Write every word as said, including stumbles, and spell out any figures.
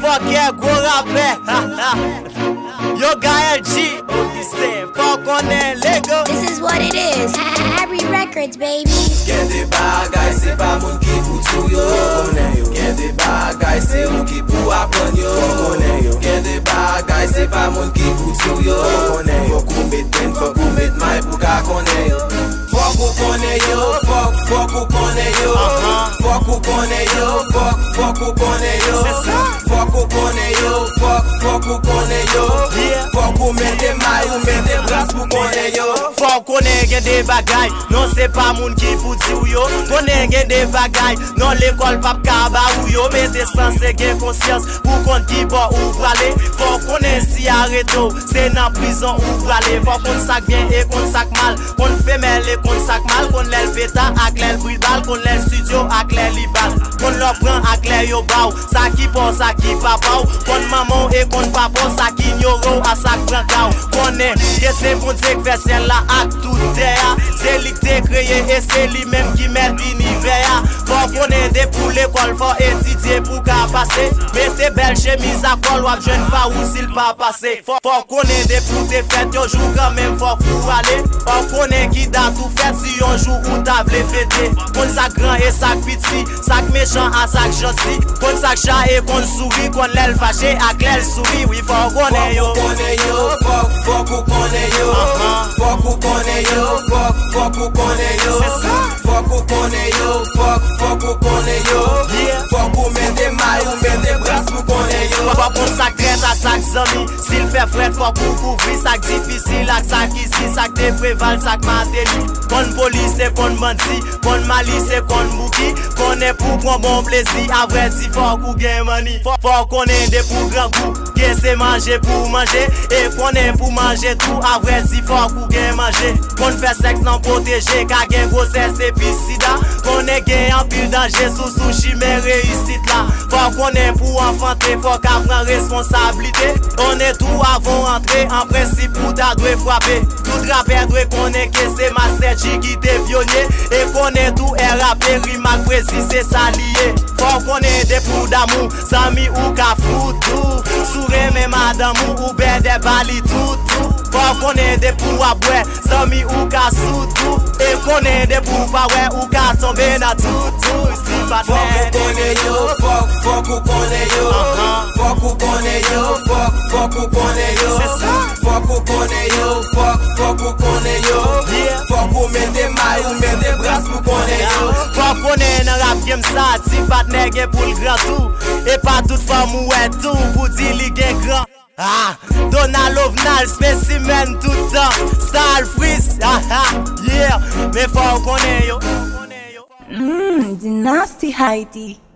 fuck go rapper. Yo Gael G, Augustin, fuck on that Lego. This is what it is. Harry Records, baby. Gen de bagay, se pa moun ki pou tou yo. Gen de bagay, se moun ki pou apon yo. Gen de bagay, se pa moun ki pou tou yo. Fok ou met den, fok ou met may pou ka konen yo. Fok ou konen yo, fok, fok ou konen yo. Fok ou konen yo, fok, fok ou konen yo. Fok ou konen yo, fok, fok ou konen yo. Fok ou met de may ou met de bras pou konen yo. Fok konen gen de bagay, non se pa moun ki pou tou yo. Konen gen de bagay, non l'école pap kaba ou yo. Mete sanse gen konsyans pou kon ki bo ou brale. Fok konen si areto, se nan prison ou brale. Fok kon sak bien et kon sak mal, kon femelle et kon sak mal. Kon lèl peta ak lèl bril bal, kon lèl studio ak lèl libal. Kon lò pran ak lèl yo baw, sa ki po sa ki pa baw. Kon maman et kon papa, sa ki nyoro a sak pran kaw. Konen, ke se bon tek fè sel la ak tout teya. Se lik te kreye et se li même qui met l'univers. Fok konen de pou l'école, fok étudier pour ka pase. Mette belle chemise à col, wap jeune fa ou s'il pas passé. Fok konen de pou te fête, yo jou quand même fok pou aller. Fok konen ki da tout fête, si yon jou ou ta vle fêter. Kon sak grand et sak petit, sak méchant à sak gentil. Kon sak chat et kon souris, kon lèl fâché ak lèl souris. Oui, fok konen yo. Fok ou konen yo, fok, fok ou konen yo. Fok ou konen yo, fok, fok ou konen yo. Fok ou konen yo, fok, fok ou konen yo. Fok ou met de may ou met de bras pou konen yo. Fok kon sak tret a sak zami, s'il fait fret fok ou kouvri. Sak difficile ak sak isi, sak te preval, sak mateli. Kon police et kon bandi, kon malice et kon bouki. Konen pou kon bon plaisir, avre si fok ou gen money. Fok konen de pou grand goût, gen se manger pour manger. Et konen pou manger tout, avre si fok ou gen manger. Kon fè sexe nan protéger, ka gen grossesse et puis sida. Konen gen en pile danger, sous sous chimère réussite là. Fok konen pou enfanter, fok a pran responsabilité. On est tout avant entrer, en principe pou ta dwe frapper. Tout rapper dwe konen ke se Master G qui te pionnier. Et konen tout est rappé, rimak précis c'est ça lié. Fok konen de pou d'amour, zami ou ka foutou. Soure men madame ou ben de bali toutou. Fok konen de pou abwe, zami ou ka soutou. Et konen de pou pa wè ou ka tombe na toutou. Fok ou konen yo, fok, fok ou konen yo. Fok ou konen yo, fok, fok ou konen yo. Fok ou konen yo, fok, fok ou konen yo. Fok ou met de may ou met de bras pou konen yo. Fok konen nan rap game sa, ti patne gen pou l'gran tout. Et pas toute femme ou est tout, pou di li gen gran. Ah, Donald Ovnal, spécimen tout temps. Style freeze, ah ah, yeah. Mais fok konen yo. Mmm, the nasty Heidi.